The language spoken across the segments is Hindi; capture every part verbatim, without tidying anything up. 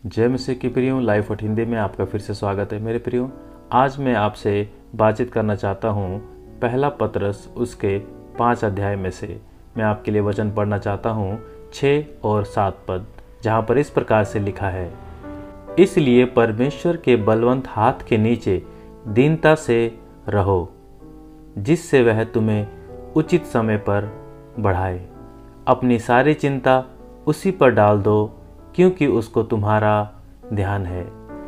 जय मसीह की प्रियो, लाइफ ऑफ हिंदी में आपका फिर से स्वागत है। मेरे प्रियो, आज मैं आपसे बातचीत करना चाहता हूँ पहला पतरस उसके पाँच अध्याय में से। मैं आपके लिए वचन पढ़ना चाहता हूँ छः और सात पद, जहाँ पर इस प्रकार से लिखा है, इसलिए परमेश्वर के बलवंत हाथ के नीचे दीनता से रहो, जिससे वह तुम्हें उचित समय पर बढ़ाए। अपनी सारी चिंता उसी पर डाल दो, क्योंकि उसको तुम्हारा ध्यान है।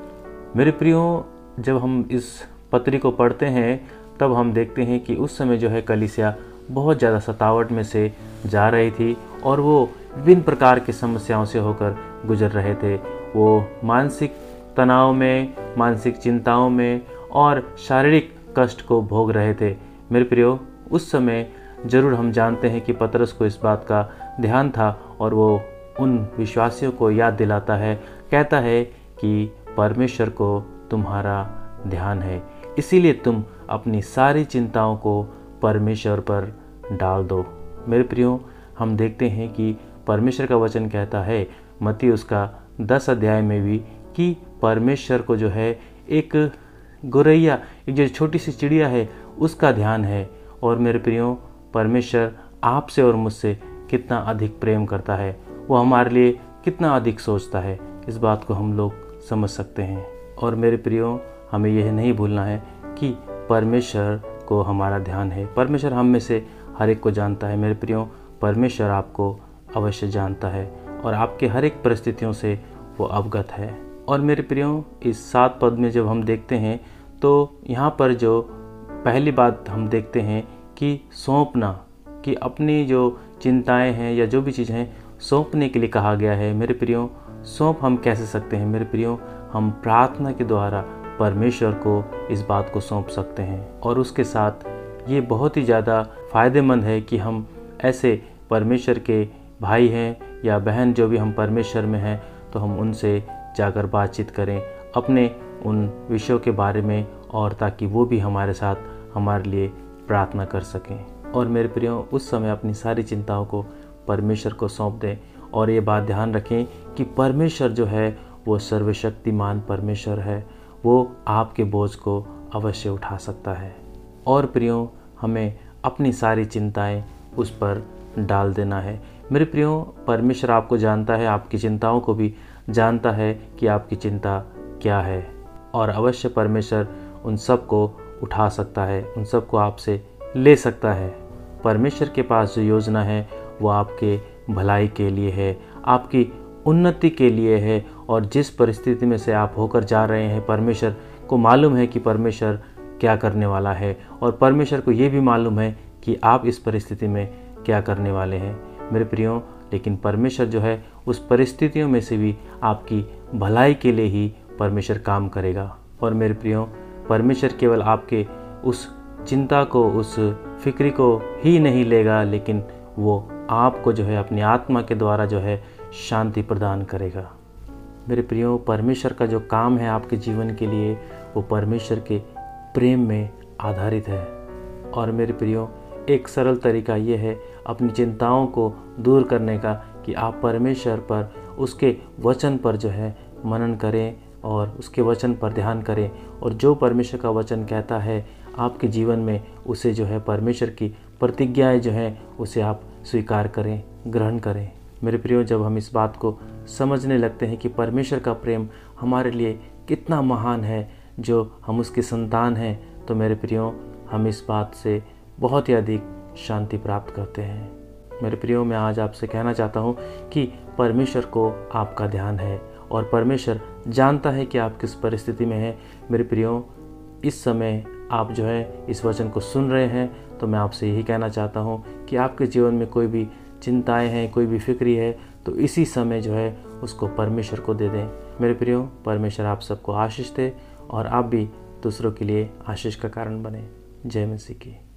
मेरे प्रियो, जब हम इस पत्री को पढ़ते हैं तब हम देखते हैं कि उस समय जो है कलीसिया बहुत ज़्यादा सतावट में से जा रही थी और वो विभिन्न प्रकार की समस्याओं से होकर गुजर रहे थे। वो मानसिक तनाव में, मानसिक चिंताओं में और शारीरिक कष्ट को भोग रहे थे। मेरे प्रियो, उस समय ज़रूर हम जानते हैं कि पतरस को इस बात का ध्यान था और वो उन विश्वासियों को याद दिलाता है, कहता है कि परमेश्वर को तुम्हारा ध्यान है, इसीलिए तुम अपनी सारी चिंताओं को परमेश्वर पर डाल दो। मेरे प्रियो, हम देखते हैं कि परमेश्वर का वचन कहता है मत्ती उसका दस अध्याय में भी कि परमेश्वर को जो है एक गौरैया, एक जो छोटी सी चिड़िया है, उसका ध्यान है। और मेरे प्रियो, परमेश्वर आपसे और मुझसे कितना अधिक प्रेम करता है, वो हमारे लिए कितना अधिक सोचता है, इस बात को हम लोग समझ सकते हैं। और मेरे प्रियो, हमें यह नहीं भूलना है कि परमेश्वर को हमारा ध्यान है। परमेश्वर हम में से हर एक को जानता है। मेरे प्रियो, परमेश्वर आपको अवश्य जानता है और आपके हर एक परिस्थितियों से वो अवगत है। और मेरे प्रियो, इस सात पद में जब हम देखते हैं तो यहाँ पर जो पहली बात हम देखते हैं कि सौंपना, कि अपनी जो चिंताएं हैं या जो भी चीज़ हैं सौंपने के लिए कहा गया है। मेरे प्रियो, सौंप हम कैसे सकते हैं? मेरे प्रियो, हम प्रार्थना के द्वारा परमेश्वर को इस बात को सौंप सकते हैं। और उसके साथ ये बहुत ही ज़्यादा फ़ायदेमंद है कि हम ऐसे परमेश्वर के भाई हैं या बहन जो भी हम परमेश्वर में हैं, तो हम उनसे जाकर बातचीत करें अपने उन विषयों के बारे में, और ताकि वो भी हमारे साथ हमारे लिए प्रार्थना कर सकें। और मेरे प्रियो, उस समय अपनी सारी चिंताओं को परमेश्वर को सौंप दें। और ये बात ध्यान रखें कि परमेश्वर जो है वो सर्वशक्तिमान परमेश्वर है, वो आपके बोझ को अवश्य उठा सकता है। और प्रियो, हमें अपनी सारी चिंताएं उस पर डाल देना है। मेरे प्रियो, परमेश्वर आपको जानता है, आपकी चिंताओं को भी जानता है कि आपकी चिंता क्या है, और अवश्य परमेश्वर उन सब को उठा सकता है, उन सब को आपसे ले सकता है। परमेश्वर के पास जो योजना है वो आपके भलाई के लिए है, आपकी उन्नति के लिए है। और जिस परिस्थिति में से आप होकर जा रहे हैं, परमेश्वर को मालूम है कि परमेश्वर क्या करने वाला है, और परमेश्वर को ये भी मालूम है कि आप इस परिस्थिति में क्या करने वाले हैं। मेरे प्रियो, लेकिन परमेश्वर जो है उस परिस्थितियों में से भी आपकी भलाई के लिए ही परमेश्वर काम करेगा। और मेरे प्रियो, परमेश्वर केवल आपके उस चिंता को, उस फिक्री को ही नहीं लेगा, लेकिन वो आपको जो है अपनी आत्मा के द्वारा जो है शांति प्रदान करेगा। मेरे प्रियो, परमेश्वर का जो काम है आपके जीवन के लिए, वो परमेश्वर के प्रेम में आधारित है। और मेरे प्रियो, एक सरल तरीका ये है अपनी चिंताओं को दूर करने का कि आप परमेश्वर पर, उसके वचन पर जो है मनन करें और उसके वचन पर ध्यान करें। और जो परमेश्वर का वचन कहता है आपके जीवन में, उसे जो है परमेश्वर की प्रतिज्ञाएं जो हैं उसे आप स्वीकार करें, ग्रहण करें। मेरे प्रियो, जब हम इस बात को समझने लगते हैं कि परमेश्वर का प्रेम हमारे लिए कितना महान है, जो हम उसके संतान हैं, तो मेरे प्रियो, हम इस बात से बहुत ही अधिक शांति प्राप्त करते हैं। मेरे प्रियो, मैं आज आपसे कहना चाहता हूँ कि परमेश्वर को आपका ध्यान है और परमेश्वर जानता है कि आप किस परिस्थिति में हैं। मेरे प्रियो, इस समय आप जो है इस वचन को सुन रहे हैं, तो मैं आपसे यही कहना चाहता हूँ कि आपके जीवन में कोई भी चिंताएं हैं, कोई भी फिक्री है, तो इसी समय जो है उसको परमेश्वर को दे दें। मेरे प्रियो, परमेश्वर आप सबको आशीष दे और आप भी दूसरों के लिए आशीष का कारण बने। जय मसीह की।